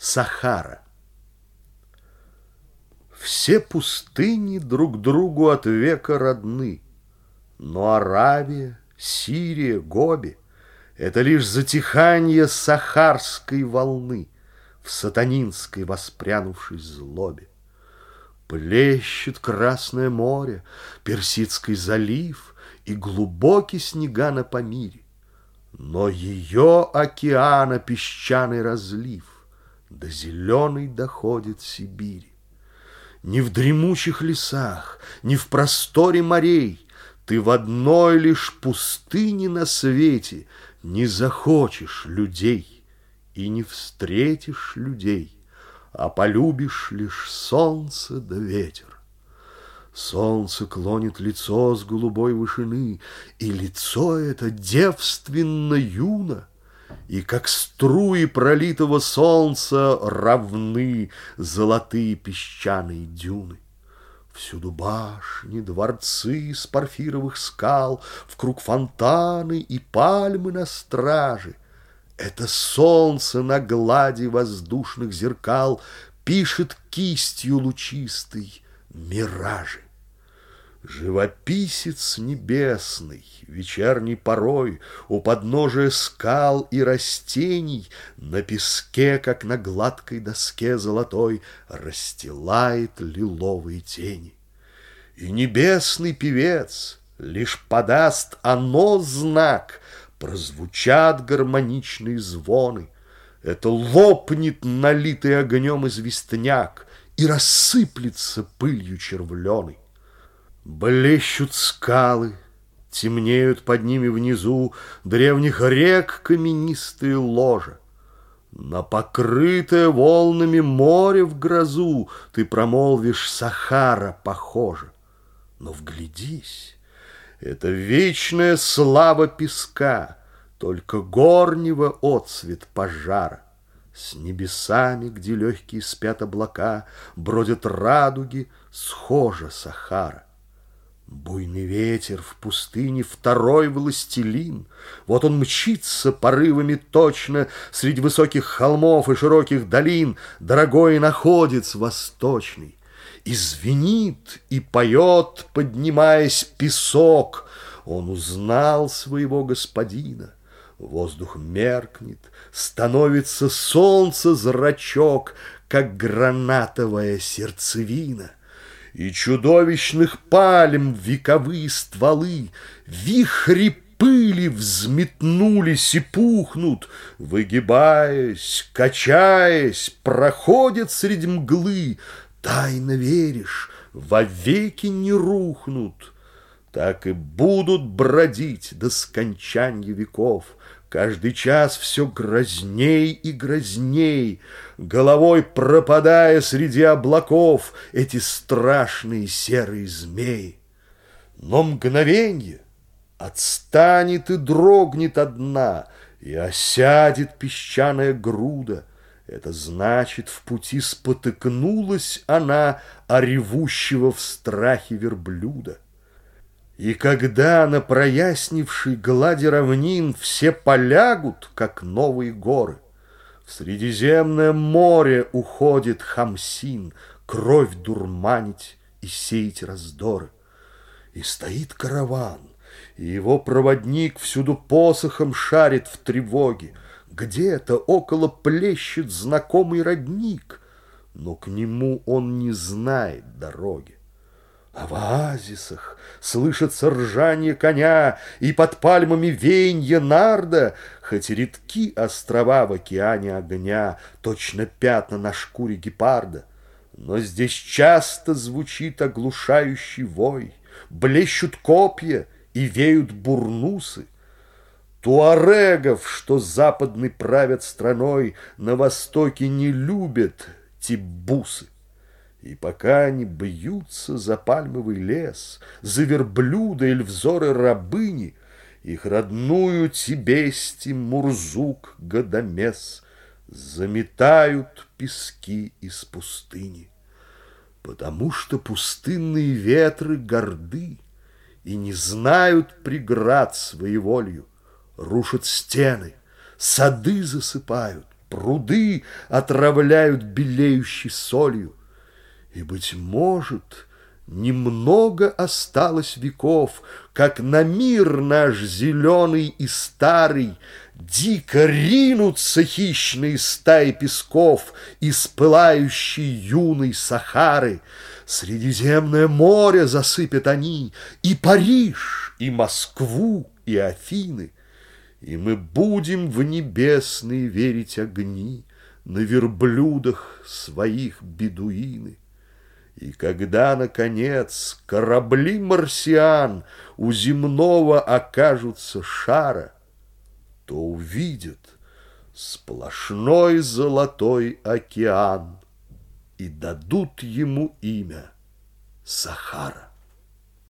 Сахара. Все пустыни друг другу от века родны, но Аравия, Сирия, Гоби — это лишь затиханье сахарской волны в сатанинской воспрянувшей злобе. Плещет Красное море, Персидский залив и глубокий снега на Памире, но ее океана песчаный разлив до зеленой доходит Сибири. Ни в дремучих лесах, ни в просторе морей ты в одной лишь пустыне на свете не захочешь людей и не встретишь людей, а полюбишь лишь солнце да ветер. Солнце клонит лицо с голубой вышины, и лицо это девственно юно, и как струи пролитого солнца равны золотые песчаные дюны. Всюду башни, дворцы из порфировых скал, вкруг фонтаны и пальмы на страже. Это солнце на глади воздушных зеркал пишет кистью лучистой миражи. Живописец небесный, вечерней порой у подножия скал и растений на песке, как на гладкой доске золотой, расстилает лиловые тени. И небесный певец лишь подаст оно знак, прозвучат гармоничные звоны. Это лопнет налитый огнем известняк и рассыплется пылью червленой. Блещут скалы, темнеют под ними внизу древних рек каменистые ложа. На покрытое волнами море в грозу ты промолвишь: Сахара похожа. Но вглядись, это вечная слава песка, только горнего отцвет пожара. С небесами, где легкие спят облака, бродят радуги, схожа Сахара. Буйный ветер в пустыне второй властелин. Вот он мчится порывами точно среди высоких холмов и широких долин, дорогой находец восточный. И звенит, и поет, поднимаясь песок. Он узнал своего господина. Воздух меркнет, становится солнце зрачок, как гранатовая сердцевина. И чудовищных пальм вековые стволы вихри пыли взметнулись и пухнут, выгибаясь, качаясь, проходят среди мглы. Тайно веришь, вовеки не рухнут. Так и будут бродить до скончанья веков, каждый час все грозней и грозней, головой пропадая среди облаков эти страшные серые змеи. Но мгновенье отстанет и дрогнет одна, и осядет песчаная груда. Это значит, в пути спотыкнулась она о ревущего в страхе верблюда. И когда на прояснившей глади равнин все полягут, как новые горы, в Средиземное море уходит Хамсин кровь дурманить и сеять раздоры. И стоит караван, и его проводник всюду посохом шарит в тревоге. Где-то около плещет знакомый родник, но к нему он не знает дороги. А в оазисах слышится ржание коня, и под пальмами венья нарда, хоть редки острова в океане огня, точно пятна на шкуре гепарда. Но здесь часто звучит оглушающий вой, блещут копья и веют бурнусы. Туарегов, что западный правят страной, на востоке не любят тибусы. И пока они бьются за пальмовый лес, за верблюда или взоры рабыни, их родную Тибести Мурзук Гадамес заметают пески из пустыни. Потому что пустынные ветры горды и не знают преград своеволью, рушат стены, сады засыпают, пруды отравляют белеющей солью. И, быть может, немного осталось веков, как на мир наш зеленый и старый дико ринутся хищные стаи песков из пылающей юной Сахары. Средиземное море засыпят они, и Париж, и Москву, и Афины. И мы будем в небесные верить огни, на верблюдах своих бедуины. И когда, наконец, корабли марсиан у земного окажутся шара, то увидят сплошной золотой океан и дадут ему имя Сахара.